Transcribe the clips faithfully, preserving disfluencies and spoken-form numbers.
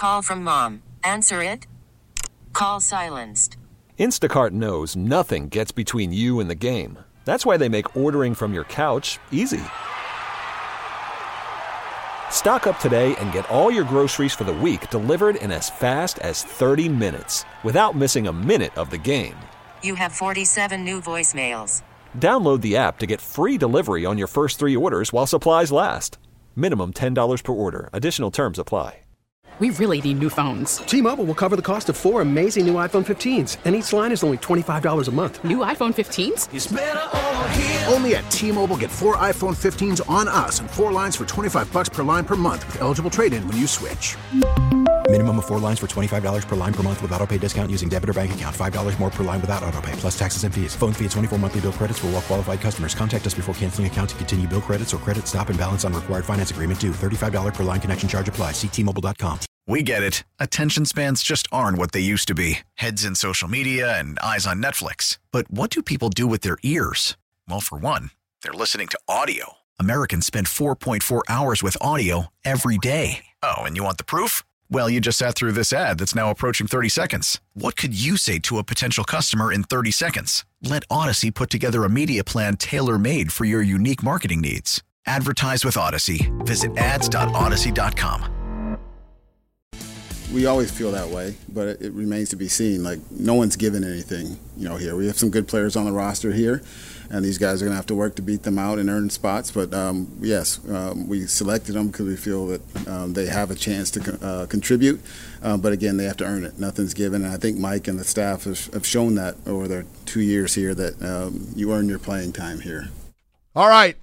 Call from mom. Answer it. Call silenced. Instacart knows nothing gets between you and the game. That's why they make ordering from your couch easy. Stock up today and get all your groceries for the week delivered in as fast as thirty minutes without missing a minute of the game. You have forty-seven new voicemails. Download the app to get free delivery on your first three orders while supplies last. Minimum ten dollars per order. Additional terms apply. We really need new phones. T-Mobile will cover the cost of four amazing new iPhone fifteens, and each line is only twenty-five dollars a month. New iPhone fifteens? It's better over here. Only at T-Mobile, get four iPhone fifteens on us and four lines for twenty-five bucks per line per month with eligible trade-in when you switch. Minimum of four lines for twenty-five dollars per line per month with autopay discount using debit or bank account. five dollars more per line without autopay, plus taxes and fees. Phone fee at twenty-four monthly bill credits for well-qualified customers. Contact us before canceling account to continue bill credits or credit stop and balance on required finance agreement due. thirty-five dollars per line connection charge applies. See T Mobile dot com. We get it. Attention spans just aren't what they used to be. Heads in social media and eyes on Netflix. But what do people do with their ears? Well, for one, they're listening to audio. Americans spend four point four hours with audio every day. Oh, and you want the proof? Well, you just sat through this ad that's now approaching thirty seconds. What could you say to a potential customer in thirty seconds? Let Odyssey put together a media plan tailor-made for your unique marketing needs. Advertise with Odyssey. Visit ads dot odyssey dot com. We always feel that way, but it, it remains to be seen. Like, no one's given anything, you know, here. We have some good players on the roster here, and these guys are going to have to work to beat them out and earn spots. But, um, yes, um, we selected them because we feel that um, they have a chance to uh, contribute. Um, but, again, they have to earn it. Nothing's given. And I think Mike and the staff have, have shown that over their two years here that um, you earn your playing time here. All right.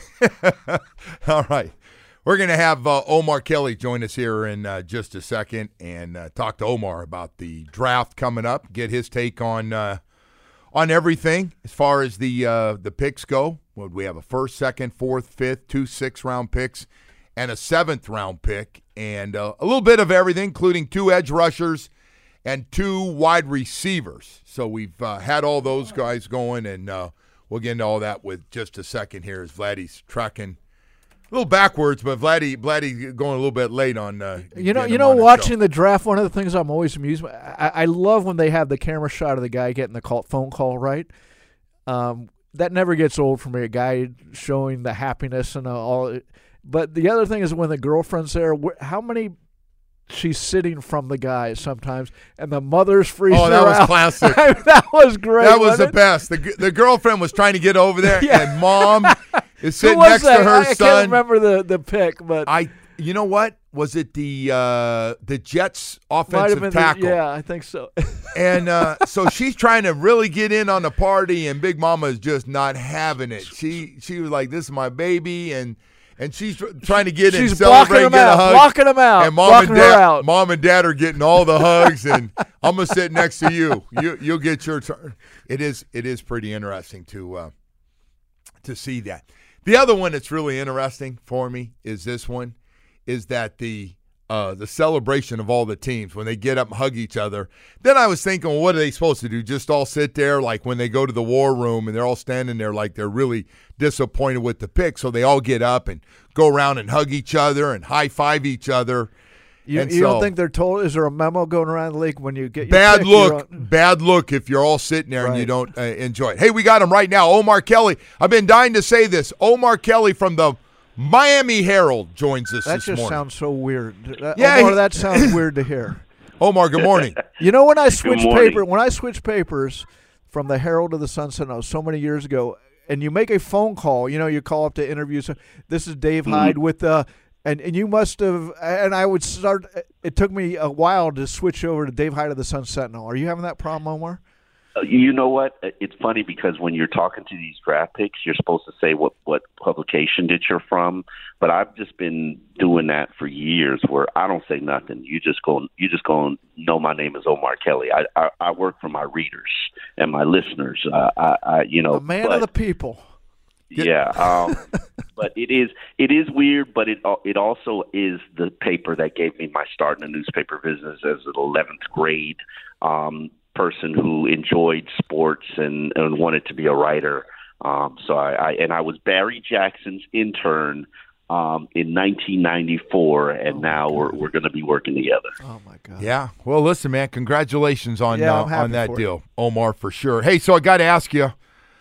All right. We're going to have uh, Omar Kelly join us here in uh, just a second and uh, talk to Omar about the draft coming up, get his take on uh, on everything as far as the uh, the picks go. Would we have a first, second, fourth, fifth, two six-round picks, and a seventh-round pick, and uh, a little bit of everything, including two edge rushers and two wide receivers. So we've uh, had all those guys going, and uh, we'll get into all that with just a second here as Vladdy's trucking. A little backwards, but Vladdy, Vladdy going a little bit late on. Uh, you know, you know, watching the draft. One of the things I'm always amused by. I, I love when they have the camera shot of the guy getting the call, phone call. Right, um, that never gets old for me. A guy showing the happiness and all. But the other thing is when the girlfriend's there. How many? She's sitting from the guy sometimes, and the mother's freezing Oh, that her was out. classic. I mean, that was great. That was the it? best. The the girlfriend was trying to get over there, Yeah. and mom is Who sitting was next that? to her I, son. I can't remember the, the pick, but I, you know what? Was it the uh, the Jets might have offensive been tackle? The, yeah, I think so. And uh, so she's trying to really get in on the party, and Big Mama is just not having it. She she was like, "This is my baby," and and she's tr- trying to get in, She's celebrate, blocking him get out, a hug, blocking him out, and mom blocking and her dad, out. mom and dad are getting all the hugs, and I'm gonna sit next to you. You you'll get your turn. It is it is pretty interesting to uh, to see that. The other one that's really interesting for me is this one, is that the uh, the celebration of all the teams when they get up and hug each other. Then I was thinking, well, what are they supposed to do? Just all sit there like when they go to the war room and they're all standing there like they're really disappointed with the pick. So they all get up and go around and hug each other and high five each other. You, and you so, don't think they're told? Is there a memo going around the league when you get your bad pick, look? you're on- Bad look if you're all sitting there Right. and you don't uh, enjoy it. Hey, we got him right now, Omar Kelly. I've been dying to say this. Omar Kelly from the Miami Herald joins us That this just morning. sounds so weird. That, Yeah, Omar, he- that sounds weird to hear. Omar, good morning. You know, when I switched morning. paper, when I switched papers from the Herald to the Sun Sentinel so many years ago, and you make a phone call, you know, you call up to interview. So this is Dave Mm-hmm. Hyde with the, and and you must have, and I would start. It took me a while to switch over to Dave Hyde of the Sun Sentinel. Are you having that problem, Omar? Uh, You know what? It's funny because when you're talking to these draft picks, you're supposed to say what, what publication that you're from. But I've just been doing that for years, where I don't say nothing. You just go, you just go and know my name is Omar Kelly. I I, I work for my readers and my listeners. Uh, I, I you know, The man but, of the people. yeah. Um, but it is it is weird, but it it also is the paper that gave me my start in the newspaper business as an eleventh grade Um, person who enjoyed sports and, and wanted to be a writer. Um, so I, I and I was Barry Jackson's intern um, in nineteen ninety-four, and oh now we're we're going to be working together. Oh my God! Yeah. Well, listen, man. Congratulations on yeah, uh, on that deal, Omar, for sure. Hey, so I got to ask you,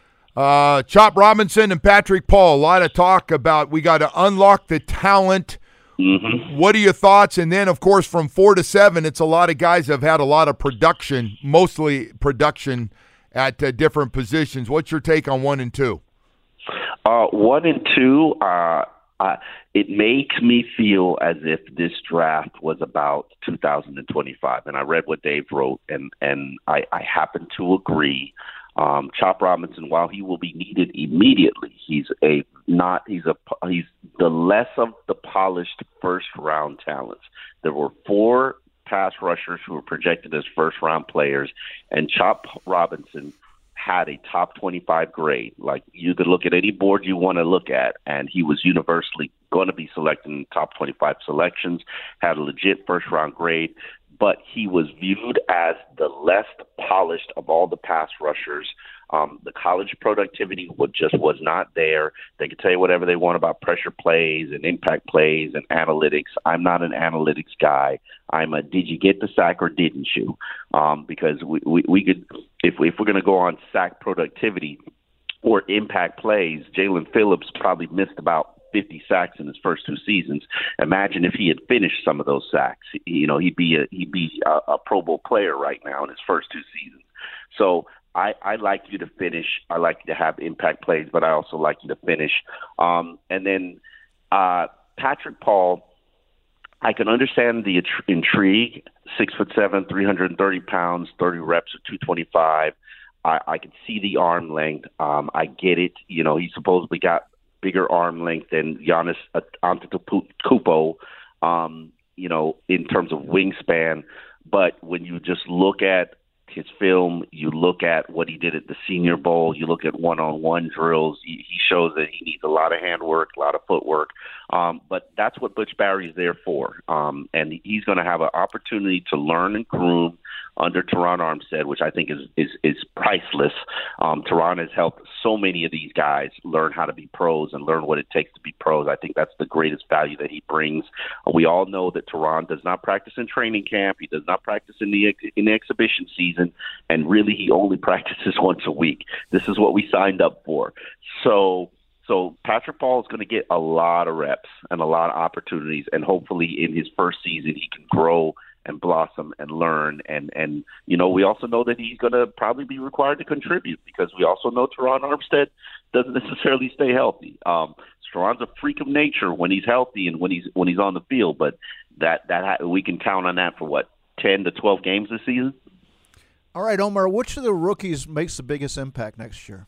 uh, Chop Robinson and Patrick Paul. A lot of talk about we got to unlock the talent. Mm-hmm. What are your thoughts? And then, of course, from four to seven, it's a lot of guys have had a lot of production, mostly production at uh, different positions. What's your take on one and two? Uh, one and two, uh, uh, it makes me feel as if this draft was about two thousand twenty-five. And I read what Dave wrote, and, and I, I happen to agree. Um, Chop Robinson, while he will be needed immediately, he's a not he's a he's the less of the polished first round talents. There were four pass rushers who were projected as first round players, and Chop Robinson had a top twenty-five grade. Like, you could look at any board you want to look at, and he was universally going to be selected in top twenty-five selections, had a legit first round grade, but he was viewed as the less polished of all the pass rushers. Um, the college productivity would just was not there. They could tell you whatever they want about pressure plays and impact plays and analytics. I'm not an analytics guy. I'm a did you get the sack or didn't you? Um, because we, we, we could, if, we, if we're going to go on sack productivity or impact plays, Jalen Phillips probably missed about fifty sacks in his first two seasons. Imagine if he had finished some of those sacks. You know, he'd be a, he'd be a, a Pro Bowl player right now in his first two seasons. So I, I like you to finish. I like you to have impact plays, but I also like you to finish. Um, and then uh, Patrick Paul, I can understand the intrigue. Six foot seven, three hundred thirty pounds, thirty reps at two twenty-five. I, I can see the arm length. Um, I get it. You know, he supposedly got bigger arm length than Giannis Antetokounmpo, um, you know, in terms of wingspan. But when you just look at his film, you look at what he did at the Senior Bowl, you look at one-on-one drills, he, he shows that he needs a lot of handwork, a lot of footwork. Um, but that's what Butch Barry is there for. Um, and he's going to have an opportunity to learn and groom under Teron Armstead, which I think is is, is priceless. Um, Teron has helped so many of these guys learn how to be pros and learn what it takes to be pros. I think that's the greatest value that he brings. Uh, we all know that Teron does not practice in training camp. He does not practice in the in the exhibition season, and really he only practices once a week. This is what we signed up for. So So Patrick Paul is going to get a lot of reps and a lot of opportunities, and hopefully in his first season he can grow and blossom and learn. And, and you know, we also know that he's going to probably be required to contribute, because we also know Teron Armstead doesn't necessarily stay healthy. Um, Teron's a freak of nature when he's healthy and when he's when he's on the field, but that that we can count on that for what, ten to twelve games this season. All right, Omar, which of the rookies makes the biggest impact next year?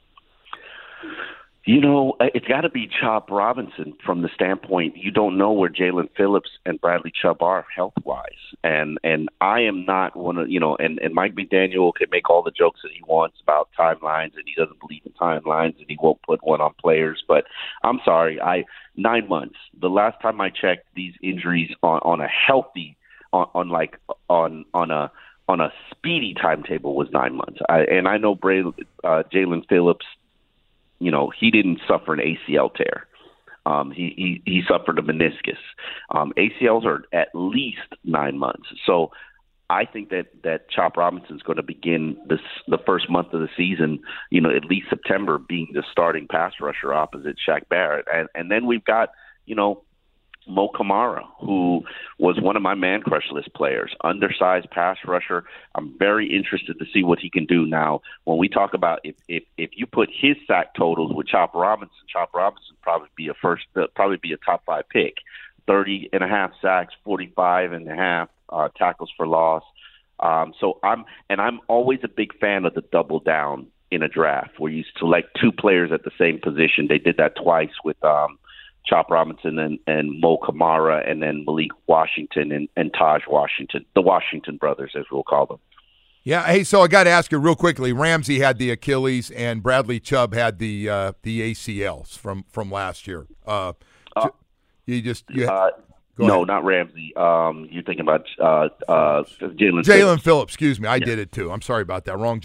You know, it's got to be Chop Robinson from the standpoint you don't know where Jalen Phillips and Bradley Chubb are health-wise. And and I am not one of, you know, and, and Mike McDaniel can make all the jokes that he wants about timelines, and he doesn't believe in timelines, and he won't put one on players. But I'm sorry, I nine months. The last time I checked, these injuries on, on a healthy, on, on like on on a on a speedy timetable was nine months. I, and I know Bray, uh, Jalen Phillips, you know, he didn't suffer an A C L tear. Um, he, he, he suffered a meniscus. Um, A C Ls are at least nine months. So I think that, that Chop Robinson is going to begin this, the first month of the season, you know, at least September, being the starting pass rusher opposite Shaq Barrett. And, and then we've got, you know, Mo Kamara, who was one of my man crush list players, undersized pass rusher. I'm very interested to see what he can do now. When we talk about if if, if you put his sack totals with Chop Robinson, Chop Robinson probably be a first, uh, probably be a top five pick. thirty and a half sacks, forty-five and a half uh, tackles for loss. Um, so I'm and I'm always a big fan of the double down in a draft, where you select two players at the same position. They did that twice with um, Chop Robinson and, and Mo Kamara, and then Malik Washington and, and Taj Washington, the Washington brothers, as we'll call them. Yeah, hey, so I got to ask you real quickly. Ramsey had the Achilles, and Bradley Chubb had the uh, the A C Ls from, from last year. Uh, uh, you just you uh, no, ahead. Not Ramsey. Um, you're thinking about uh, uh, Jalen. Jalen Phillips. Excuse me, I yeah. did it too. I'm sorry about that. Wrong Jalen.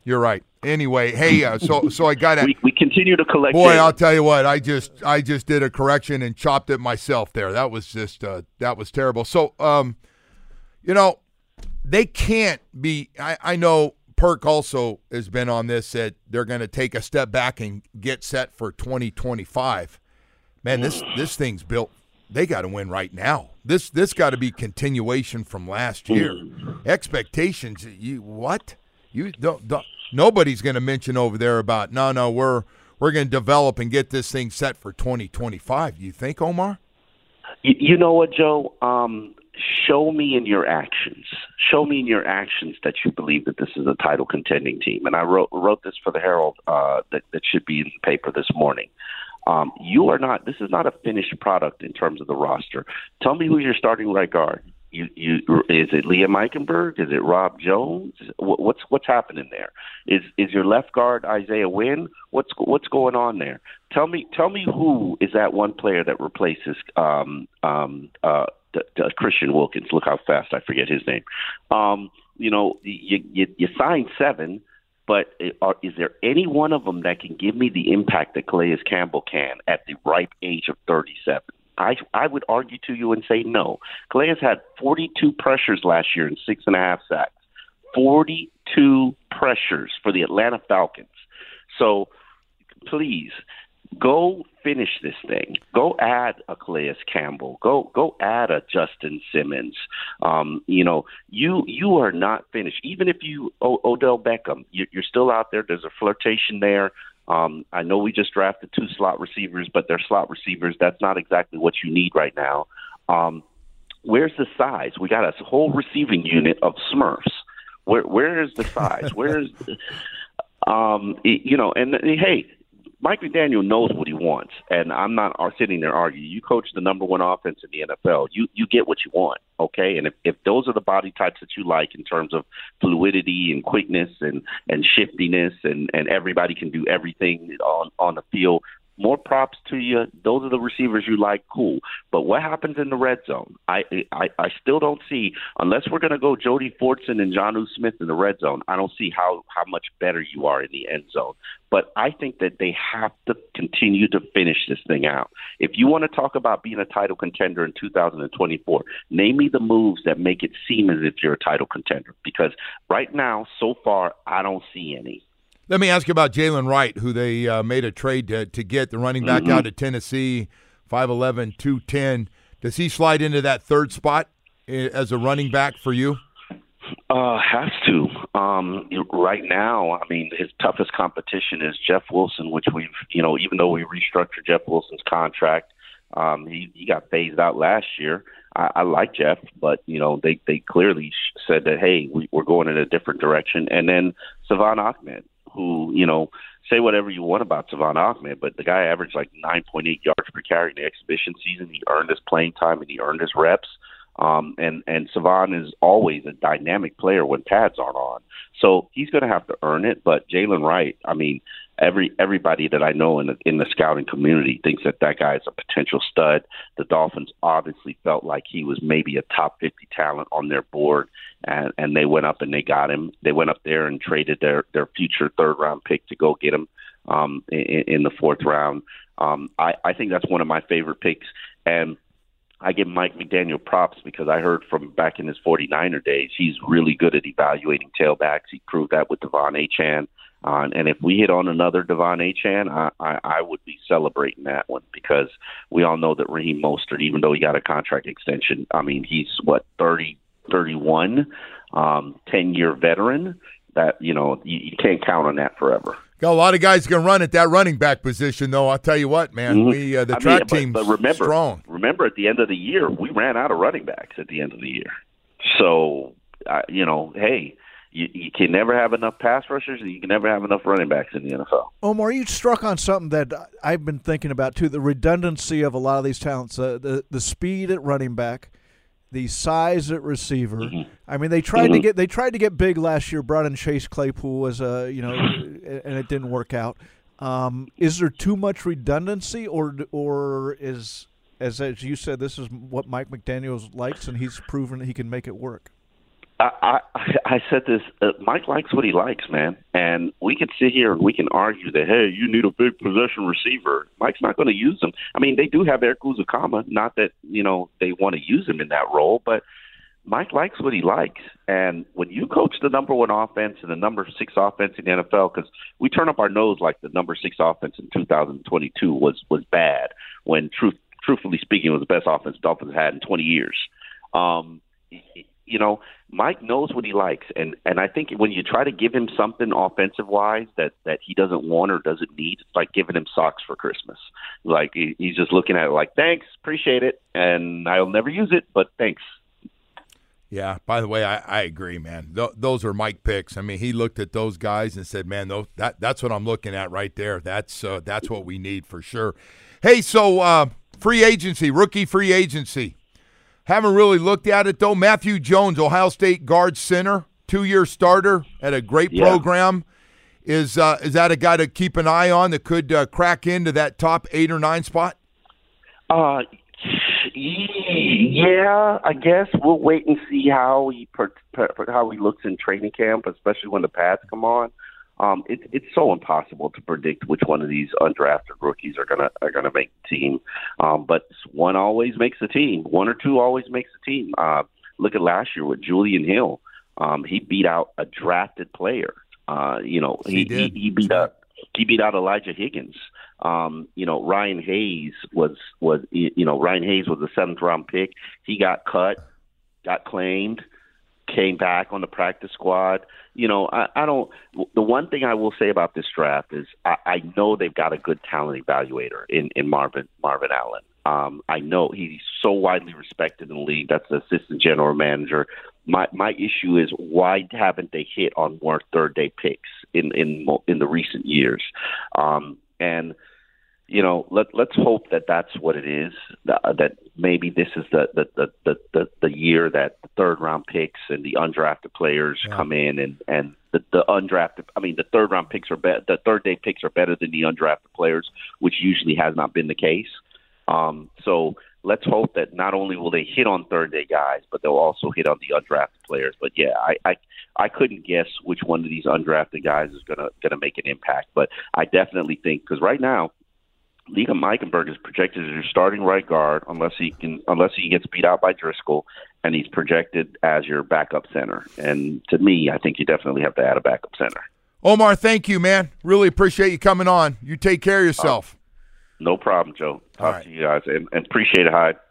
You're right. Anyway, hey, uh, so so I got to. We, we continue to collect. Boy, data. I'll tell you what. I just I just did a correction and chopped it myself there. That was just uh, that was terrible. So, um, you know, they can't be. I, I know Perk also has been on this that they're going to take a step back and get set for twenty twenty-five. Man, this this thing's built. They got to win right now. This this got to be continuation from last year. Expectations. You what? You don't. don't Nobody's going to mention over there about no, no. We're we're going to develop and get this thing set for twenty twenty-five. You think, Omar? You, you know what, Joe? Um, show me in your actions. Show me in your actions that you believe that this is a title contending team. And I wrote wrote this for the Herald uh, that that should be in the paper this morning. Um, you are not. This is not a finished product in terms of the roster. Tell me who your starting right guard. You, you, is it Liam Eichenberg? Is it Rob Jones? What's what's happening there? Is is your left guard Isaiah Wynn? What's what's going on there? Tell me tell me who is that one player that replaces um, um, uh, d- d- Christian Wilkins? Look how fast I forget his name. Um, you know, you, you you signed seven, but are, is there any one of them that can give me the impact that Calais Campbell can at the ripe age of thirty-seven? I, I would argue to you and say no. Calais had forty-two pressures last year and six and a half sacks. forty-two pressures for the Atlanta Falcons. So please go finish this thing. Go add a Calais Campbell. Go go add a Justin Simmons. Um, you know, you you are not finished. Even if you o- Odell Beckham, you, you're still out there. There's a flirtation there. Um, I know we just drafted two slot receivers, but they're slot receivers. That's not exactly what you need right now. Um, where's the size? We got a whole receiving unit of Smurfs. Where where is the size? Where is, um, you know? And hey, Mike McDaniel knows what he wants, and I'm not sitting there arguing. You coach the number one offense in the N F L. You you get what you want, okay? And if, if those are the body types that you like in terms of fluidity and quickness and, and shiftiness and, and everybody can do everything on, on the field, more props to you. Those are the receivers you like, cool. But what happens in the red zone? I I, I still don't see, unless we're going to go Jody Fortson and Jonnu Smith in the red zone, I don't see how, how much better you are in the end zone. But I think that they have to continue to finish this thing out. If you want to talk about being a title contender in two thousand twenty-four, name me the moves that make it seem as if you're a title contender. Because right now, so far, I don't see any. Let me ask you about Jalen Wright, who they uh, made a trade to, to get, the running back mm-hmm. out of Tennessee, five eleven, two ten. Does he slide into that third spot as a running back for you? Uh, has to. Um, right now, I mean, his toughest competition is Jeff Wilson, which we've, you know, even though we restructured Jeff Wilson's contract, um, he, he got phased out last year. I, I like Jeff, but, you know, they, they clearly said that, hey, we, we're going in a different direction. And then Savon Ahmed, who, you know, say whatever you want about Savon Ahmed, but the guy averaged like nine point eight yards per carry in the exhibition season. He earned his playing time and he earned his reps. Um, and, and Savon is always a dynamic player when pads aren't on. So he's going to have to earn it. But Jalen Wright, I mean, every everybody that I know in the, in the scouting community thinks that that guy is a potential stud. The Dolphins obviously felt like he was maybe a top fifty talent on their board, and, and they went up and they got him. They went up there and traded their, their future third-round pick to go get him um, in, in the fourth round. Um, I, I think that's one of my favorite picks. And I give Mike McDaniel props because I heard from back in his forty-niner days, he's really good at evaluating tailbacks. He proved that with Devon Achane. Uh, and if we hit on another Devon Achane, I, I, I would be celebrating that one because we all know that Raheem Mostert, even though he got a contract extension, I mean, he's, what, thirty, thirty-one, um, ten-year veteran. That, you know, you, you can't count on that forever. Got a lot of guys going to run at that running back position, though. I'll tell you what, man. Mm-hmm. We uh, the I track mean, but, team's but remember, strong. Remember, at the end of the year, we ran out of running backs at the end of the year. So, uh, you know, hey, you, you can never have enough pass rushers, and you can never have enough running backs in the N F L. Omar, you struck on something that I've been thinking about, too, the redundancy of a lot of these talents, uh, the, the speed at running back, the size at receiver. Mm-hmm. I mean, they tried mm-hmm. to get they tried to get big last year. Brought in Chase Claypool as a you know, and it didn't work out. Um, is there too much redundancy, or or is as as you said, this is what Mike McDaniel likes, and he's proven he can make it work? I, I, I said this. Uh, Mike likes what he likes, man. And we can sit here and we can argue that, hey, you need a big possession receiver. Mike's not going to use him. I mean, they do have Eric Uzukama. Not that, you know, they want to use him in that role, but Mike likes what he likes. And when you coach the number one offense and the number six offense in the N F L, because we turn up our nose like the number six offense in two thousand twenty-two was was bad, when truth, truthfully speaking, it was the best offense Dolphins had in twenty years. Um, you know, Mike knows what he likes. And, and I think when you try to give him something offensive-wise that, that he doesn't want or doesn't need, it's like giving him socks for Christmas. Like he, he's just looking at it like, thanks, appreciate it, and I'll never use it, but thanks. Yeah, by the way, I, I agree, man. Th- those are Mike picks. I mean, he looked at those guys and said, man, those, that that's what I'm looking at right there. That's uh, that's what we need for sure. Hey, so uh, free agency, rookie free agency. Haven't really looked at it, though. Matthew Jones, Ohio State guard center, two-year starter at a great yeah. program. Is uh, is that a guy to keep an eye on that could uh, crack into that top eight or nine spot? Uh Yeah, I guess we'll wait and see how he per, per, how he looks in training camp, especially when the pads come on. Um, it, it's so impossible to predict which one of these undrafted rookies are gonna are gonna make the team. Um, but one always makes the team. One or two always makes the team. Uh, look at last year with Julian Hill. Um, he beat out a drafted player. Uh, you know, he, he, he, he beat out he beat out Elijah Higgins. Um, you know, Ryan Hayes was, was, you know, Ryan Hayes was a seventh round pick. He got cut, got claimed, came back on the practice squad. You know, I, I don't, the one thing I will say about this draft is I, I know they've got a good talent evaluator in, in Marvin, Marvin Allen. Um, I know he's so widely respected in the league. That's the assistant general manager. My my issue is, why haven't they hit on more third day picks in, in, in the recent years? Um, and, You know, let let's hope that that's what it is. That, that maybe this is the the, the, the, the year that the third round picks and the undrafted players yeah. come in, and, and the, the undrafted. I mean, the third round picks are better. The third day picks are better than the undrafted players, which usually has not been the case. Um, so let's hope that not only will they hit on third day guys, but they'll also hit on the undrafted players. But yeah, I I, I couldn't guess which one of these undrafted guys is gonna gonna make an impact. But I definitely think, because right now, Liam Eichenberg is projected as your starting right guard unless he can, unless he gets beat out by Driscoll, and he's projected as your backup center. And to me, I think you definitely have to add a backup center. Omar, thank you, man. Really appreciate you coming on. You take care of yourself. Uh, no problem, Joe. Talk All right. to you guys, and, and appreciate it, Hyde.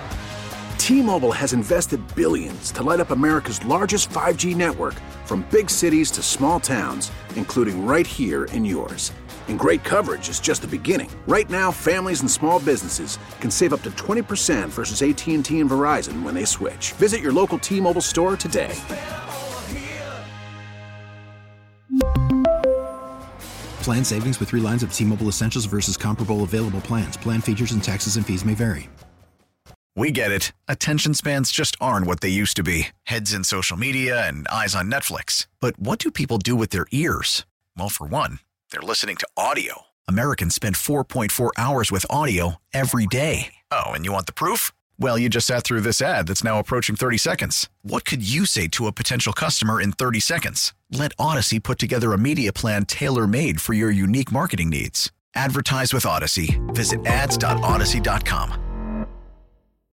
T-Mobile has invested billions to light up America's largest five G network, from big cities to small towns, including right here in yours. And great coverage is just the beginning. Right now, families and small businesses can save up to twenty percent versus A T and T and Verizon when they switch. Visit your local T-Mobile store today. Plan savings with three lines of T-Mobile Essentials versus comparable available plans. Plan features and taxes and fees may vary. We get it. Attention spans just aren't what they used to be. Heads in social media and eyes on Netflix. But what do people do with their ears? Well, for one, they're listening to audio. Americans spend four point four hours with audio every day. Oh, and you want the proof? Well, you just sat through this ad that's now approaching thirty seconds. What could you say to a potential customer in thirty seconds? Let Odyssey put together a media plan tailor-made for your unique marketing needs. Advertise with Odyssey. Visit ads dot odyssey dot com.